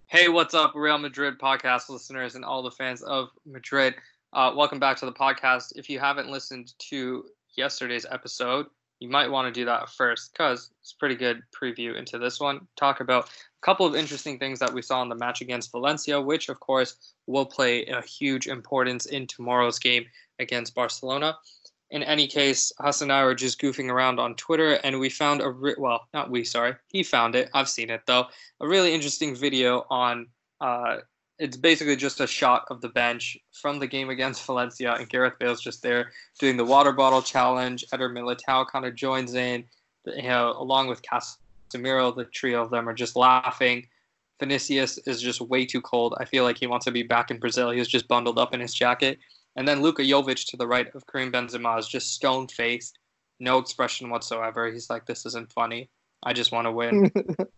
Hey, what's up, Real Madrid podcast listeners and all the fans of Madrid? Welcome back to the podcast. If you haven't listened to yesterday's episode, you might want to do that first because it's a pretty good preview into this one. Talk about a couple of interesting things that we saw in the match against Valencia, which, of course, will play a huge importance in tomorrow's game against Barcelona. In any case, Hassan and I were just goofing around on Twitter, and we found he found it. I've seen it, though. A really interesting video on, it's basically just a shot of the bench from the game against Valencia, and Gareth Bale's just there doing the water bottle challenge. Eder Militao kind of joins in, along with Casemiro. The trio of them are just laughing. Vinicius is just way too cold. I feel like he wants to be back in Brazil. He was just bundled up in his jacket. And then Luka Jovic to the right of Karim Benzema is just stone-faced, no expression whatsoever. He's like, this isn't funny. I just want to win.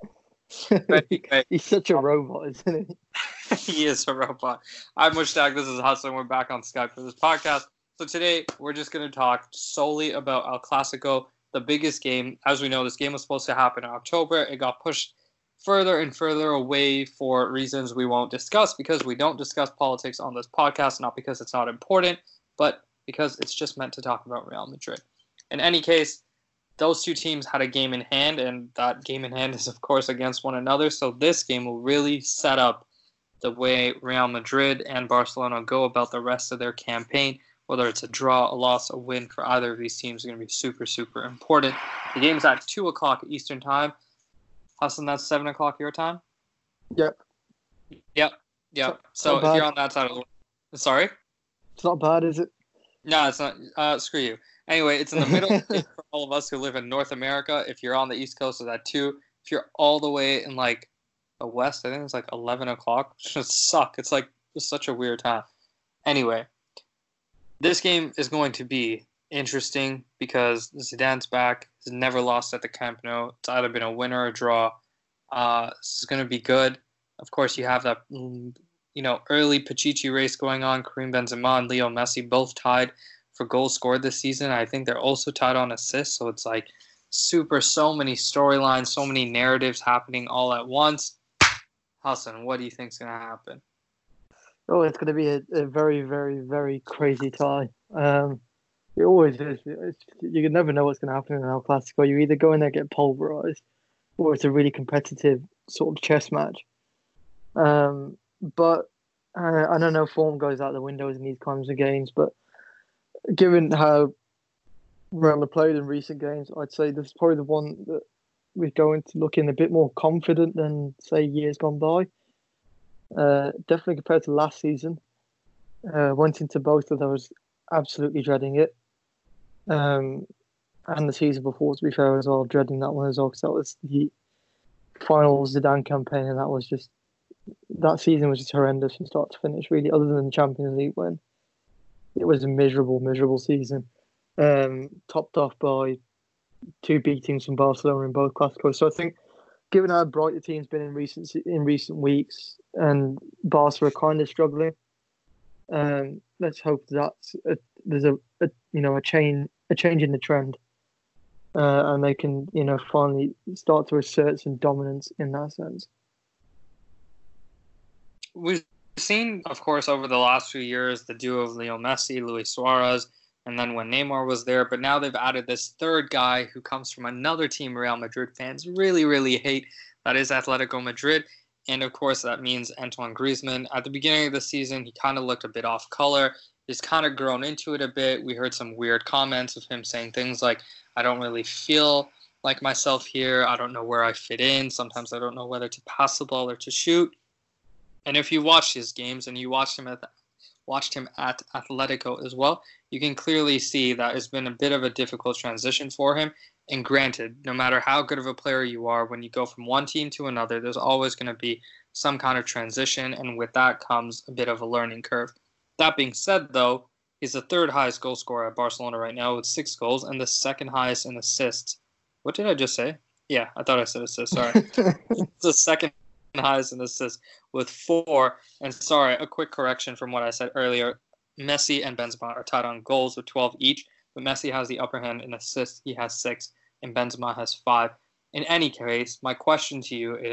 He's such a robot, isn't he? He is a robot. I'm Mushtaq. This is Hustling. We're back on Skype for this podcast. So today, we're just going to talk solely about El Clasico, the biggest game. As we know, this game was supposed to happen in October. It got pushed further and further away for reasons we won't discuss, because we don't discuss politics on this podcast, not because it's not important, but because it's just meant to talk about Real Madrid. In any case, those two teams had a game in hand, and that game in hand is, of course, against one another. So this game will really set up the way Real Madrid and Barcelona go about the rest of their campaign. Whether it's a draw, a loss, a win for either of these teams is going to be super, super important. The game's at 2 o'clock Eastern time. Hassan, that's 7 o'clock your time? Yep. So if you're on that side of the world... Sorry? It's not bad, is it? No, it's not. Screw you. Anyway, it's in the middle for all of us who live in North America. If you're on the East Coast, it's at 2. If you're all the way in, like, the West, I think it's, like, 11 o'clock. It just suck. It's, like, just such a weird time. Anyway, this game is going to be interesting because Zidane's back. He's never lost at the Camp Nou. It's either been a win or a draw. This is going to be good. Of course, you have that early Pichichi race going on. Karim Benzema and Leo Messi both tied for goals scored this season. I think they're also tied on assists. So it's like so many storylines, so many narratives happening all at once. Hassan, what do you think is going to happen? Oh, it's going to be a very, very, very crazy tie. It always is. You can never know what's going to happen in El Clasico. You either go in there and get pulverized, or it's a really competitive sort of chess match. But I don't know, form goes out the windows in these kinds of games. But given how Real have played in recent games, I'd say this is probably the one that we're going to look in a bit more confident than, say, years gone by. Definitely compared to last season. Went into both of those absolutely dreading it. And the season before, to be fair, as well, dreading that one as well, because that was the final Zidane campaign, and that season was just horrendous from start to finish, really, other than the Champions League, when it was a miserable, miserable season, topped off by 2 beatings from Barcelona in both Clásicos. So I think, given how bright the team's been in recent weeks, and Barca are kind of struggling, let's hope there's a change in the trend, and they can finally start to assert some dominance in that sense. We've seen, of course, over the last few years, the duo of Leo Messi, Luis Suarez, and then when Neymar was there. But now they've added this third guy who comes from another team Real Madrid fans really, really hate. That is Atletico Madrid. And, of course, that means Antoine Griezmann. At the beginning of the season, he kind of looked a bit off color. He's kind of grown into it a bit. We heard some weird comments of him saying things like, I don't really feel like myself here. I don't know where I fit in. Sometimes I don't know whether to pass the ball or to shoot. And if you watch his games and you watched him at Atletico as well, you can clearly see that it's been a bit of a difficult transition for him. And granted, no matter how good of a player you are, when you go from one team to another, there's always going to be some kind of transition, and with that comes a bit of a learning curve. That being said, though, he's the third highest goal scorer at Barcelona right now with 6 goals, and the second highest in assists. What did I just say? Yeah, I thought I said assists, sorry. It's the second highest in assists with 4. And sorry, a quick correction from what I said earlier. Messi and Benzema are tied on goals with 12 each, but Messi has the upper hand in assists. He has 6, and Benzema has 5. In any case, my question to you is,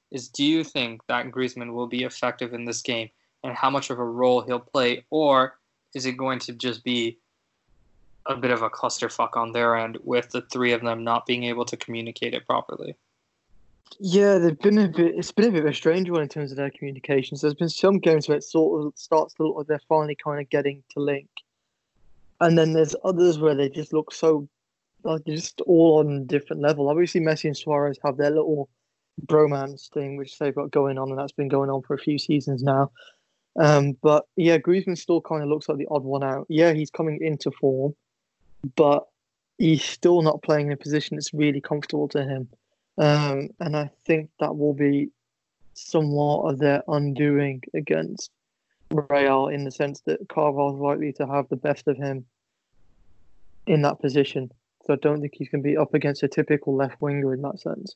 is do you think that Griezmann will be effective in this game and how much of a role he'll play, or is it going to just be a bit of a clusterfuck on their end with the three of them not being able to communicate it properly? Yeah, it's been a bit of a strange one in terms of their communications. There's been some games where it sort of starts to look like they're finally kind of getting to link. And then there's others where they just look so like they're just all on a different level. Obviously Messi and Suarez have their little bromance thing which they've got going on, and that's been going on for a few seasons now. But yeah, Griezmann still kind of looks like the odd one out. Yeah, he's coming into form, but he's still not playing in a position that's really comfortable to him. And I think that will be somewhat of their undoing against Real, in the sense that Carvalho's likely to have the best of him in that position. So I don't think he's going to be up against a typical left winger in that sense.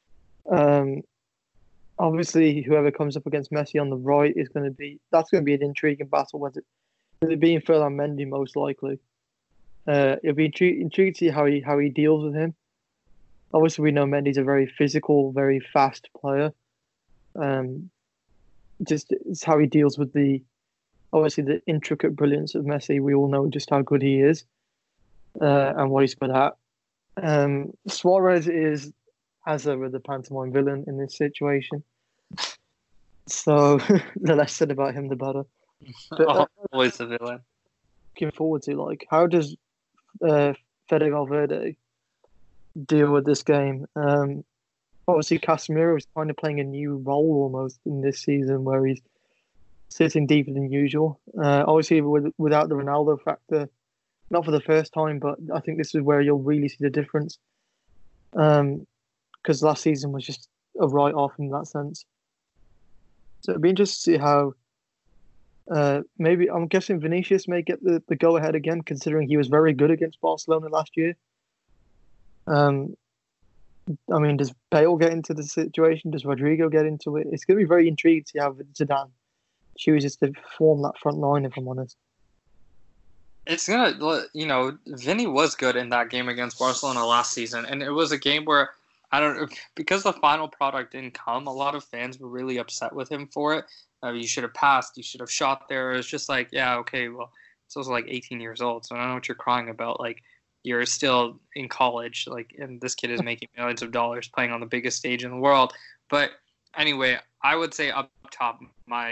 Obviously, whoever comes up against Messi on the right is going to be an intriguing battle. Whether it being Ferland Mendy, most likely. It'll be intriguing to see how he deals with him. Obviously, we know Mendy's a very physical, very fast player. Just it's how he deals with the intricate brilliance of Messi. We all know just how good he is, and what he's good at. Suarez is, as ever, the pantomime villain in this situation. So the less said about him, the better. But, always the villain. Looking forward to, like, how does Fede Valverde deal with this game? Obviously, Casemiro is kind of playing a new role almost in this season, where he's sitting deeper than usual. Obviously, without the Ronaldo factor, not for the first time, but I think this is where you'll really see the difference. Because last season was just a write-off in that sense. So it'd be interesting to see how. Maybe I'm guessing Vinicius may get the go-ahead again, considering he was very good against Barcelona last year. I mean, does Bale get into the situation? Does Rodrigo get into it? It's going to be very intriguing to see how Zidane chooses to form that front line, if I'm honest. It's going to, Vinny was good in that game against Barcelona last season, and it was a game where, because the final product didn't come, a lot of fans were really upset with him for it. You should have passed, you should have shot there. It's just like, yeah, okay, well, it's also like 18 years old, so I don't know what you're crying about. Like, you're still in college, like, and this kid is making millions of dollars playing on the biggest stage in the world. But anyway, I would say up top,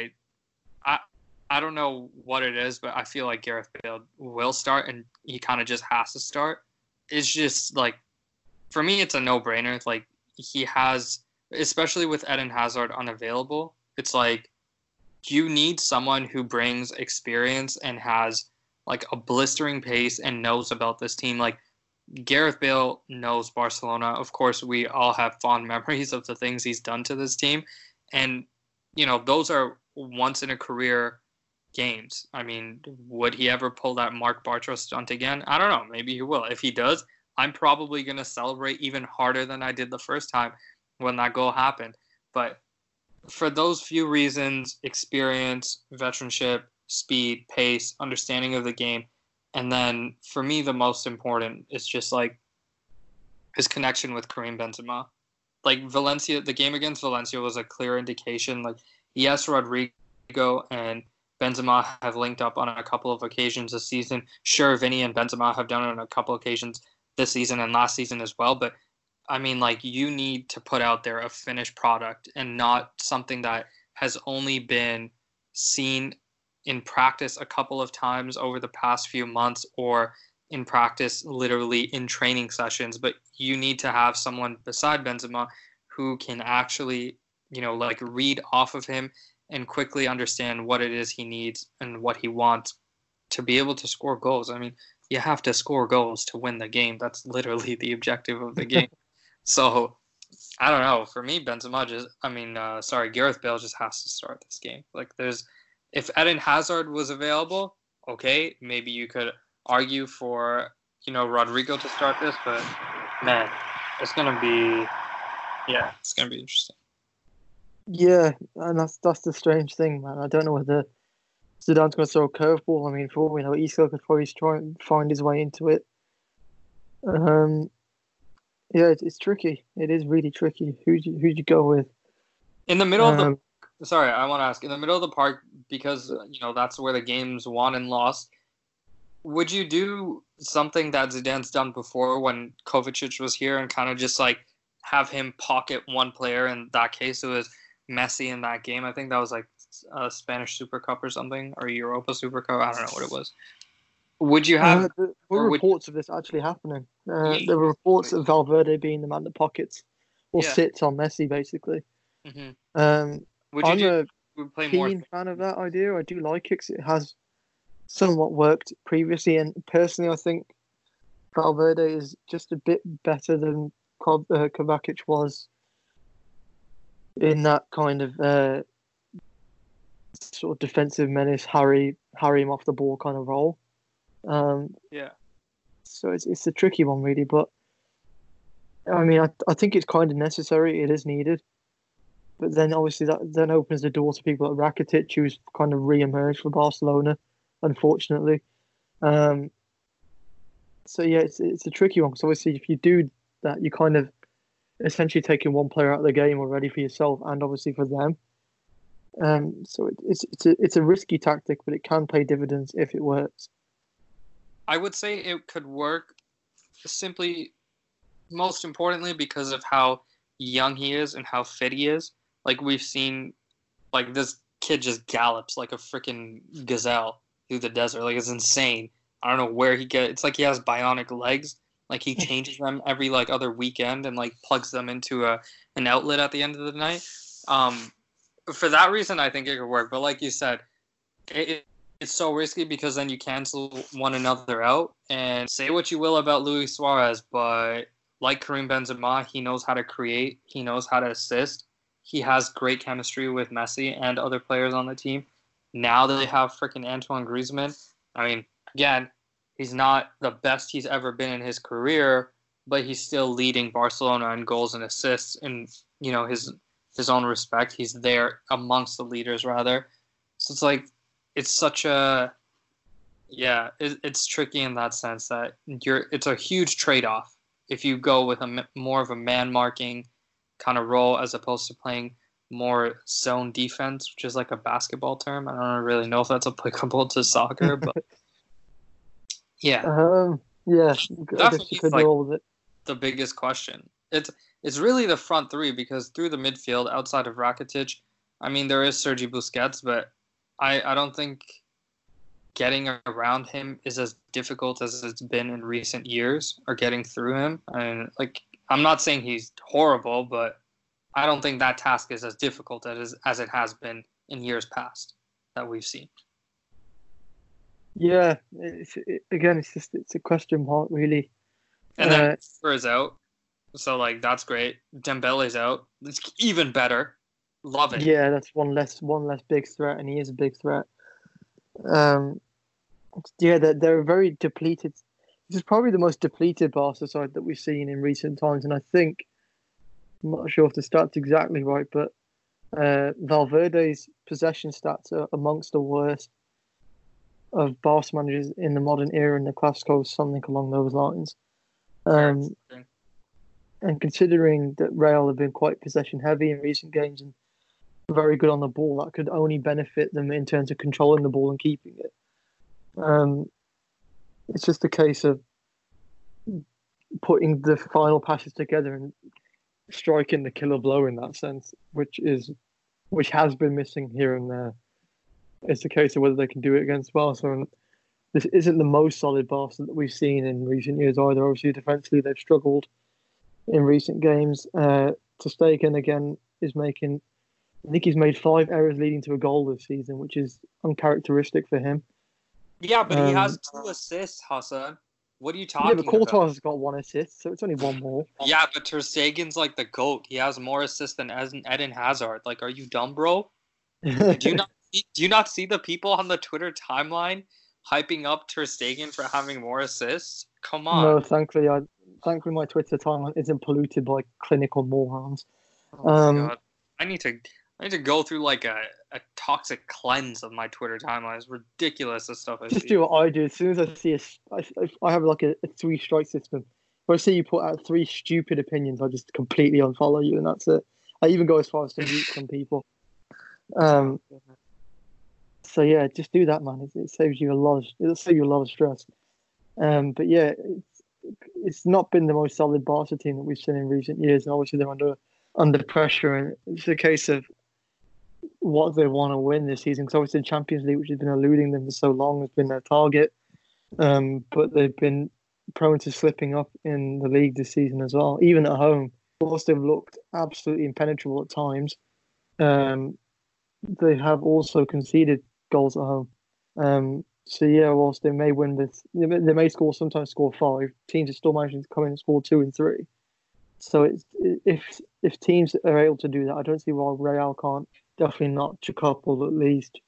I don't know what it is, but I feel like Gareth Bale will start, and he kind of just has to start. It's just like, for me, it's a no-brainer. Like, he has, especially with Eden Hazard unavailable, it's like you need someone who brings experience and has like a blistering pace and knows about this team. Like, Gareth Bale knows Barcelona. Of course, we all have fond memories of the things he's done to this team. And, those are once in a career games. I mean, would he ever pull that Marc Bartra stunt again? I don't know. Maybe he will. If he does, I'm probably going to celebrate even harder than I did the first time when that goal happened. But for those few reasons, experience, veteranship, speed, pace, understanding of the game, and then for me, the most important is just like his connection with Karim Benzema. Like, Valencia, the game against Valencia was a clear indication. Like, yes, Rodrigo and Benzema have linked up on a couple of occasions this season. Sure, Vinny and Benzema have done it on a couple of occasions this season and last season as well. But, I mean, like, you need to put out there a finished product and not something that has only been seen in practice a couple of times over the past few months, or in practice literally in training sessions. But you need to have someone beside Benzema who can actually, like, read off of him and quickly understand what it is he needs and what he wants to be able to score goals. I mean, you have to score goals to win the game. That's literally the objective of the game. So, I don't know. For me, Gareth Bale just has to start this game. Like, if Eden Hazard was available, okay, maybe you could argue for, Rodrigo to start this, but man, it's gonna be interesting. Yeah, and that's the strange thing, man. I don't know whether Zidane's going to throw a curveball. I mean, for all we know, Isco could probably try and find his way into it. Yeah, it's tricky. It is really tricky. Who'd you go with? In the middle of the Um, sorry, I want to ask in the middle of the park because that's where the game's won and lost. Would you do something that Zidane's done before when Kovacic was here and kind of just like have him pocket one player? In that case, it was Messi in that game. I think that was like a Spanish Super Cup or something, or Europa Super Cup. I don't know what it was. Would you have, there were or would reports of this actually happening. yeah, There were reports of Valverde being the man that pockets or yeah. sits on Messi, basically. Hmm. Um, Would you I'm do? a Would play more? keen fan of that idea. I do like it 'cause it has somewhat worked previously, and personally, I think Valverde is just a bit better than Kovacic was in that kind of sort of defensive menace, harry him off the ball kind of role. Yeah. So it's a tricky one, really. But I mean, I think it's kind of necessary. It is needed. But then obviously that then opens the door to people like Rakitic, who's kind of re-emerged for Barcelona, unfortunately. Um, so yeah, it's a tricky one because obviously if you do that, you kind of essentially taking one player out of the game already for yourself and obviously for them. So it's a risky tactic, but it can pay dividends if it works. I would say it could work simply, most importantly, because of how young he is and how fit he is. Like we've seen, like this kid just gallops like a freaking gazelle through the desert. Like it's insane. I don't know where he gets. It's like he has bionic legs. Like he changes them every like other weekend and like plugs them into an outlet at the end of the night. Um, for that reason, I think it could work. But like you said, it's so risky because then you cancel one another out. And say what you will about Luis Suarez, but like Karim Benzema, he knows how to create. He knows how to assist. He has great chemistry with Messi and other players on the team. Now they have freaking Antoine Griezmann. I mean, again, he's not the best he's ever been in his career, but he's still leading Barcelona in goals and assists in his own respect. He's there amongst the leaders rather. So it's like it's such a it's tricky in that sense that it's a huge trade-off if you go with more of a man marking kind of role as opposed to playing more zone defense, which is like a basketball term. I don't really know if that's applicable to soccer, but yeah, Yeah, I guess you definitely could like roll with it. the biggest question. It's really the front three because through the midfield outside of Rakitic, I mean there is Sergi Busquets, but I don't think getting around him is as difficult as it's been in recent years, or getting through him. And like, I'm not saying he's horrible, but I don't think that task is as difficult as it has been in years past that we've seen. Yeah, again, it's a question mark, really. And then Spur is out, so like that's great. Dembele's out, it's even better. Love it. Yeah, that's one less big threat, and he is a big threat. Yeah, they're very depleted. This is probably the most depleted Barca side that we've seen in recent times, and I think I'm not sure if the stats exactly right, but Valverde's possession stats are amongst the worst of Barca managers in the modern era in the Clásico, something along those lines. And considering that Real have been quite possession heavy in recent games and very good on the ball, that could only benefit them in terms of controlling the ball and keeping it. It's just a case of putting the final passes together and striking the killer blow in that sense, which has been missing here and there. It's a case of whether they can do it against Barca. And this isn't the most solid Barca that we've seen in recent years either. Obviously, defensively they've struggled in recent games. Ter Stegen again is making. I think he's made 5 errors leading to a goal this season, which is uncharacteristic for him. Yeah, but he has 2 assists, Hassan. What are you talking about? Yeah, but Courtois has got 1 assist, so it's only 1 more. Yeah, but Ter Stegen's like the GOAT. He has more assists than Eden Hazard. Like, are you dumb, bro? Do you not see the people on the Twitter timeline hyping up Ter Stegen for having more assists? Come on. No, thankfully my Twitter timeline isn't polluted by clinical morons. Oh my God. I need to go through like a toxic cleanse of my Twitter timeline. It's ridiculous, the stuff I see. Just do what I do. As soon as I see I have like a 3-strike system. If I see you put out 3 stupid opinions, I just completely unfollow you, and that's it. I even go as far as to mute some people. So yeah, just do that, man. It saves you a lot. It'll save you a lot of stress. But yeah, it's not been the most solid Barca team that we've seen in recent years, and obviously they're under pressure, and it's a case of what they want to win this season. Because obviously the Champions League, which has been eluding them for so long, has been their target. But they've been prone to slipping up in the league this season as well, even at home. Whilst they've looked absolutely impenetrable at times, they have also conceded goals at home. So yeah, whilst they may win this, they may sometimes score 5. Teams are still managing to come in and score 2 and 3. So if teams are able to do that, I don't see why Real can't definitely notch a couple at least.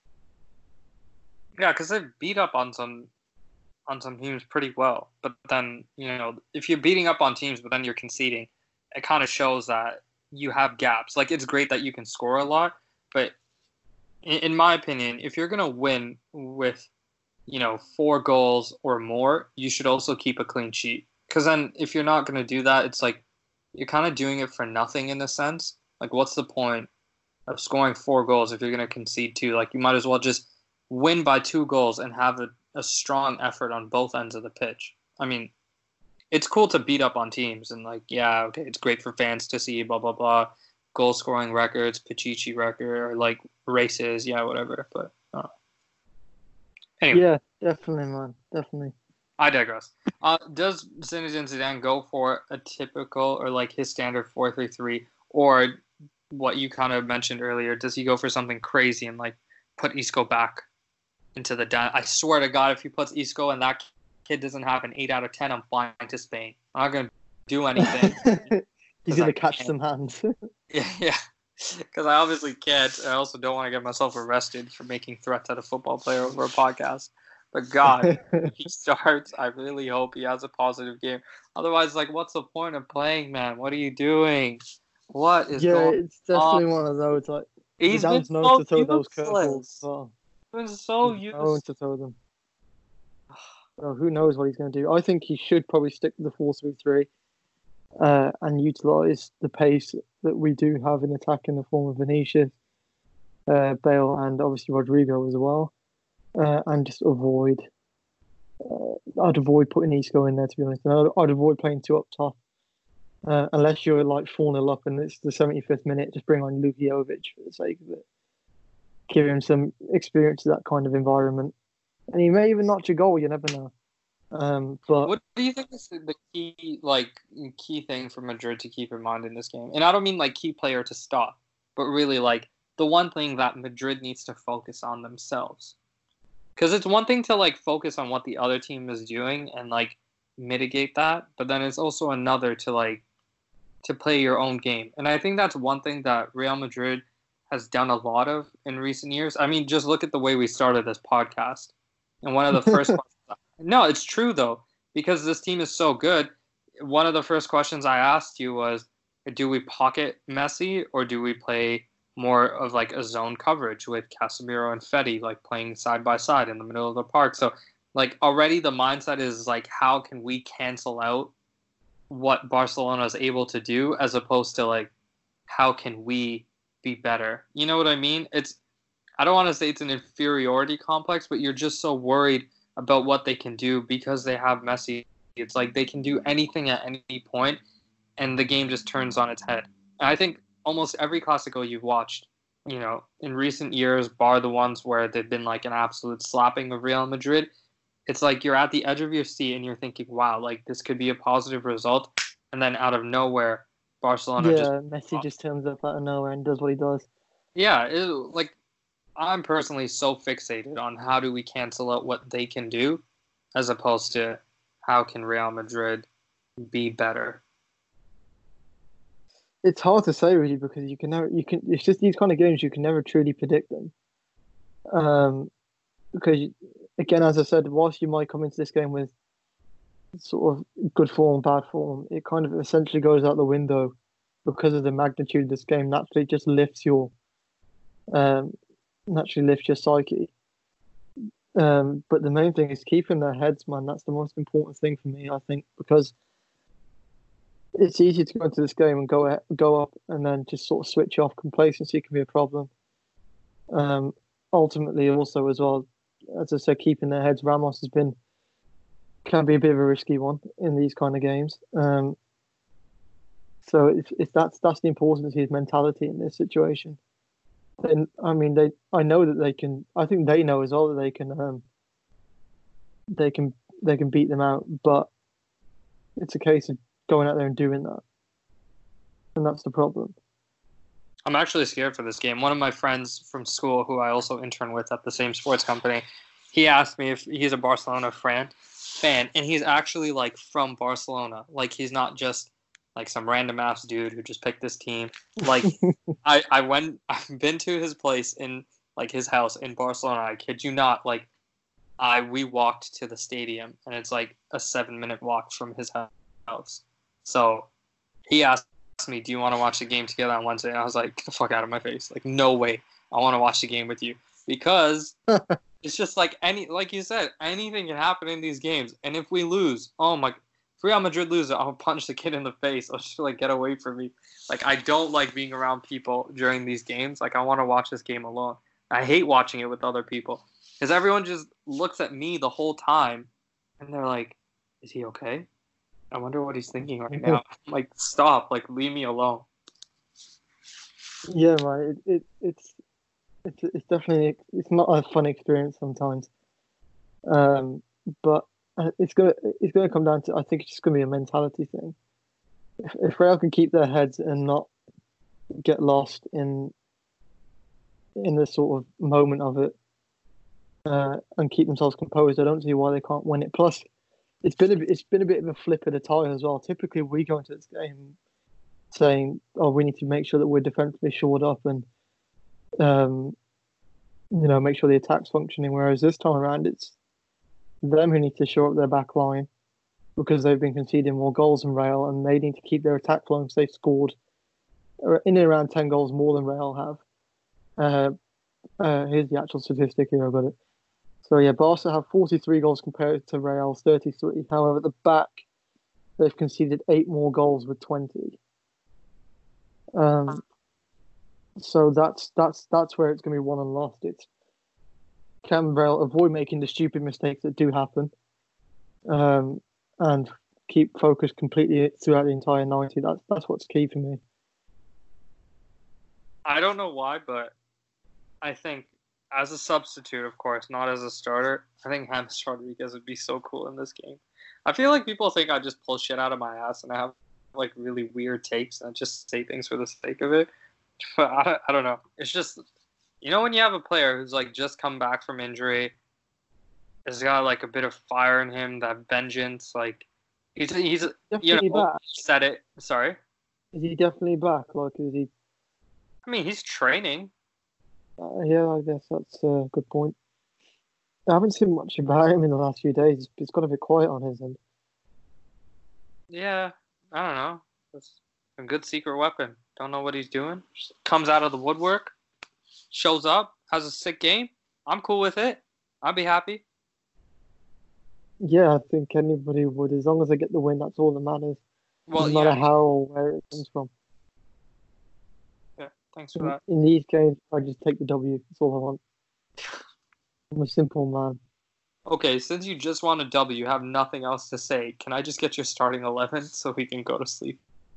Yeah, because they've beat up on some teams pretty well. But then, if you're beating up on teams, but then you're conceding, it kind of shows that you have gaps. Like, it's great that you can score a lot, but in my opinion, if you're going to win with, 4 goals or more, you should also keep a clean sheet. Because then if you're not going to do that, it's like you're kind of doing it for nothing in a sense. Like, what's the point of scoring 4 goals if you're going to concede 2? Like, you might as well just win by 2 goals and have a strong effort on both ends of the pitch. I mean, it's cool to beat up on teams and it's great for fans to see, blah, blah, blah, goal scoring records, Pichichi record, or like races, whatever. But anyway. Yeah, definitely, man. Definitely. I digress. Does Zinedine Zidane go for a typical or like his standard 4-3-3, or what you kind of mentioned earlier? Does he go for something crazy and like put Isco back into the down? I swear to God, if he puts Isco and that kid doesn't have an 8 out of 10, I'm flying to Spain. I'm not gonna do anything. He's gonna catch some hands. Yeah. Because I obviously can't. I also don't want to get myself arrested for making threats at a football player over a podcast. But God, if he starts, I really hope he has a positive game. Otherwise, like, what's the point of playing, man? What are you doing? What is going on? Yeah, it's definitely one of those. Like, he's been known to throw useless. those curveballs. Well. He's been so he's useless. known to throw them. So who knows what he's going to do? I think he should probably stick with the 4-3-3 and utilise the pace that we do have in attack in the form of Vinicius, Bale, and obviously Rodrigo as well. And just avoid. I'd avoid putting Isco in there, to be honest. And I'd avoid playing 2 up top. Unless you're like 4-0 up and it's the 75th minute, just bring on Luka Jovic for the sake of it. Give him some experience of that kind of environment. And he may even notch a goal, you never know. But what do you think is the key thing for Madrid to keep in mind in this game? And I don't mean like key player to stop, but really like the one thing that Madrid needs to focus on themselves. Because it's one thing to like focus on what the other team is doing and like mitigate that, but then it's also another to play your own game. And I think that's one thing that Real Madrid has done a lot of in recent years. I mean, just look at the way we started this podcast. And one of the first questions, no, it's true though, because this team is so good. One of the first questions I asked you was, do we pocket Messi or do we play more of like a zone coverage with Casemiro and Fede like playing side by side in the middle of the park? So like already the mindset is like, how can we cancel out what Barcelona is able to do as opposed to like, how can we be better? You know what I mean? I don't want to say it's an inferiority complex, but you're just so worried about what they can do because they have Messi. It's like they can do anything at any point, and the game just turns on its head. And I think almost every Clasico you've watched, in recent years, bar the ones where they've been like an absolute slapping of Real Madrid, it's like you're at the edge of your seat and you're thinking, wow, like this could be a positive result. And then out of nowhere, Barcelona Messi just turns up out of nowhere and does what he does. Yeah, I'm personally so fixated on how do we cancel out what they can do as opposed to how can Real Madrid be better. It's hard to say really because it's just these kind of games you can never truly predict them. Because again, as I said, whilst you might come into this game with sort of good form, bad form, it kind of essentially goes out the window because of the magnitude of this game. Naturally, just lifts your psyche. But the main thing is keeping their heads, man. That's the most important thing for me, I think, because it's easy to go into this game and go up and then just sort of switch off. Complacency can be a problem. Ultimately, also as well, as I said, keeping their heads. Ramos can be a bit of a risky one in these kind of games. So if that's the importance of his mentality in this situation. Then I know that they can. I think they know as well that they can beat them out, but it's a case of going out there and doing that, and that's the problem. I'm actually scared for this game. One of my friends from school, who I also intern with at the same sports company, he asked me if he's a Barcelona fan, and he's actually like from Barcelona. Like he's not just like some random ass dude who just picked this team. Like I've been to his place in like his house in Barcelona. I kid you not. Like we walked to the stadium, and it's like a 7-minute walk from his house. So he asked me, "Do you want to watch the game together on Wednesday?" And I was like, "Get the fuck out of my face! Like, no way! I want to watch the game with you because it's just like like you said, anything can happen in these games. And if we lose, oh my, if Real Madrid loses, I'll punch the kid in the face. I'll just like get away from me. Like I don't like being around people during these games. Like I want to watch this game alone. I hate watching it with other people because everyone just looks at me the whole time, and they're like, "Is he okay? I wonder what he's thinking right now." I'm like, stop! Like, leave me alone. Yeah, right. It's definitely not a fun experience sometimes. But it's gonna come down to, I think it's just gonna be a mentality thing. If Real can keep their heads and not get lost in the sort of moment of it, and keep themselves composed, I don't see why they can't win it. Plus, it's been a bit of a flip of the tire as well. Typically, we go into this game saying, "Oh, we need to make sure that we're defensively shored up and make sure the attack's functioning." Whereas this time around, it's them who need to shore up their back line because they've been conceding more goals than Real, and they need to keep their attack flowing because they've scored in and around 10 goals more than Real have. Here's the actual statistic here. I've got it. So yeah, Barca have 43 goals compared to Real's 33. However, at the back, they've conceded 8 more goals with 20. So that's where it's going to be won and lost. It's can Real avoid making the stupid mistakes that do happen, and keep focused completely throughout the entire 90. That's what's key for me. I don't know why, but I think as a substitute, of course, not as a starter, I think James Rodriguez would be so cool in this game. I feel like people think I just pull shit out of my ass and I have like really weird takes and I just say things for the sake of it. But I don't know. It's just, when you have a player who's like just come back from injury, has got like a bit of fire in him, that vengeance, like he's definitely back. Said it. Sorry. Is he definitely back? Like, is he? I mean, he's training. Yeah, I guess that's a good point. I haven't seen much about him in the last few days. It's got a bit quiet on his end. Yeah, I don't know. It's a good secret weapon. Don't know what he's doing. Just comes out of the woodwork, shows up, has a sick game. I'm cool with it. I'd be happy. Yeah, I think anybody would. As long as they get the win, that's all that matters. Well, no matter how or where it comes from. Yeah, thanks for that. In these games, I just take the W. That's all I want. I'm a simple man. Okay, since you just want a W, you have nothing else to say. Can I just get your starting 11 so we can go to sleep?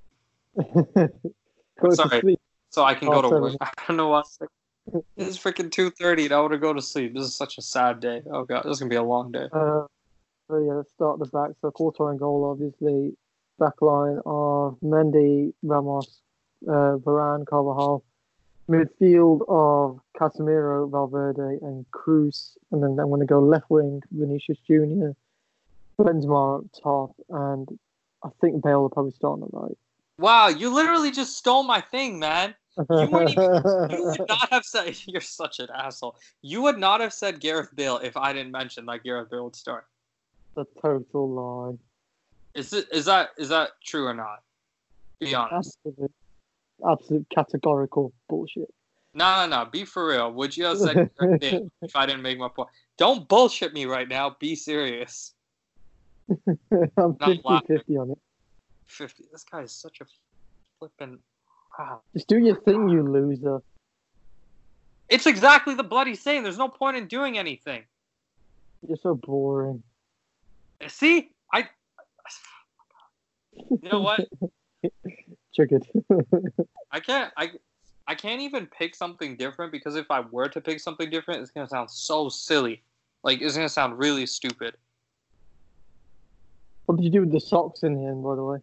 To sleep. So I can go to work. I don't know why. It's freaking 2:30 and I want to go to sleep. This is such a sad day. Oh, God, this is going to be a long day. So, yeah, let's start the back. So, Courtois and goal, obviously. Back line of Mendy, Ramos, Varane, Carvajal. Midfield of Casemiro, Valverde, and Cruz. And then I'm going to go left wing, Vinicius Jr., Benzema up top, and I think Bale will probably start on the right. Wow, you literally just stole my thing, man. You would not have said, you're such an asshole. You would not have said Gareth Bale if I didn't mention that Gareth Bale would start. A total lie. Is that true or not? Be honest. Absolute categorical bullshit. No. Be for real. Would you have said Gareth Bale if I didn't make my point? Don't bullshit me right now. Be serious. I'm 50-50 on it. 50. This guy is such a flippin'. Wow. Just do your thing, you loser. It's exactly the bloody same. There's no point in doing anything. You're so boring. See? You know what? Check it. I can't even pick something different because if I were to pick something different, it's gonna sound so silly. Like it's gonna sound really stupid. What did you do with the socks in here, by the way?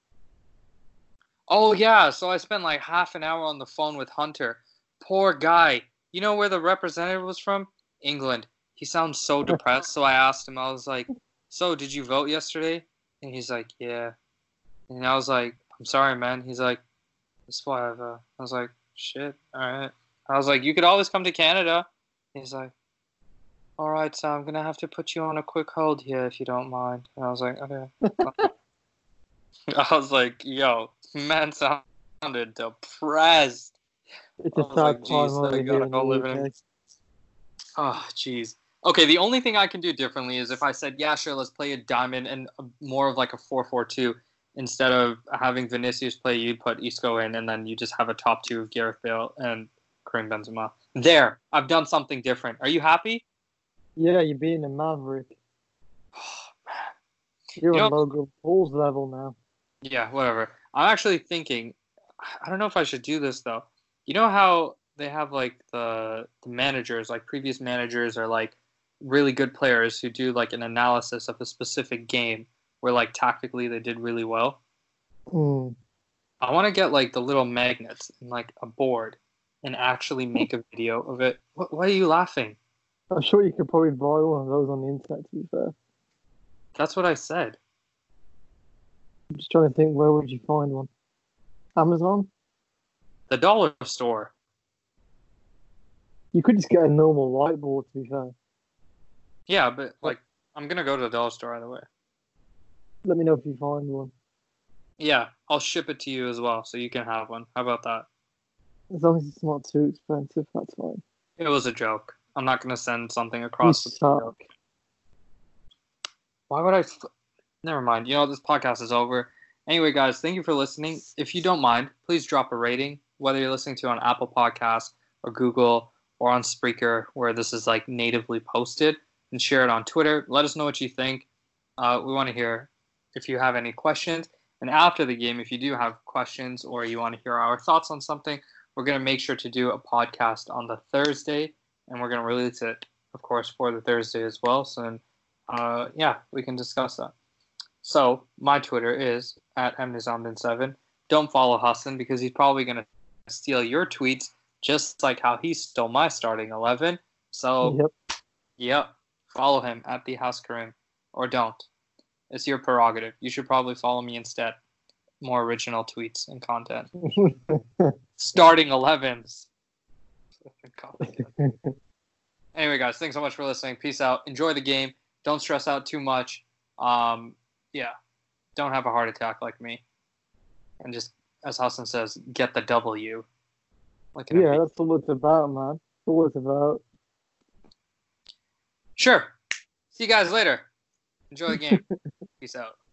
Oh yeah, so I spent like half an hour on the phone with Hunter. Poor guy. You know where the representative was from? England. He sounds so depressed. So I asked him. I was like, "So did you vote yesterday?" And he's like, "Yeah." And I was like, "I'm sorry, man." He's like, "That's whatever." I was like, "Shit, all right." I was like, "You could always come to Canada." He's like, "All right, so I'm gonna have to put you on a quick hold here if you don't mind." And I was like, "Okay." I was like, "Yo, man sounded depressed." It's I a was sad like, time "Jeez, over I here gotta in go the live in." UK. Oh, jeez. Okay, the only thing I can do differently is if I said, "Yeah, sure, let's play a diamond and more of like a 4-4-2 instead of having Vinicius play. You put Isco in, and then you just have a top two of Gareth Bale and Karim Benzema." There, I've done something different. Are you happy? Yeah, you're being a maverick. Oh, You're you on know, Logan Paul's level now. yeah, whatever. I'm actually thinking. I don't know if I should do this though. You know how they have like the managers, like previous managers, are like really good players who do like an analysis of a specific game where like tactically they did really well. Mm. I want to get like the little magnets and like a board and actually make a video of it. Why are you laughing? I'm sure you could probably buy one of those on the internet, to be fair. That's what I said. I'm just trying to think, where would you find one? Amazon? The dollar store. You could just get a normal whiteboard, to be fair. Yeah, but like I'm gonna go to the dollar store either way. Let me know if you find one. Yeah, I'll ship it to you as well, so you can have one. How about that? As long as it's not too expensive, that's fine. It was a joke. I'm not gonna send something You across. suck. Why would I? Never mind. You know, this podcast is over. Anyway, guys, thank you for listening. If you don't mind, please drop a rating, whether you're listening to it on Apple Podcasts or Google or on Spreaker, where this is like natively posted, and share it on Twitter. Let us know what you think. We want to hear if you have any questions. And after the game, if you do have questions or you want to hear our thoughts on something, we're going to make sure to do a podcast on the Thursday, and we're going to release it, of course, for the Thursday as well. So, yeah, we can discuss that. So, my Twitter is at mnizambin7. Don't follow Hassan because he's probably going to steal your tweets just like how he stole my starting 11. So, yep, follow him at the House Karim, or don't. It's your prerogative. You should probably follow me instead. More original tweets and content. Starting 11s. Anyway, guys, thanks so much for listening. Peace out. Enjoy the game. Don't stress out too much. Yeah, don't have a heart attack like me. And just, as Hassan says, get the W. Yeah, that's all it's about, man. That's all it's about. Sure. See you guys later. Enjoy the game. Peace out.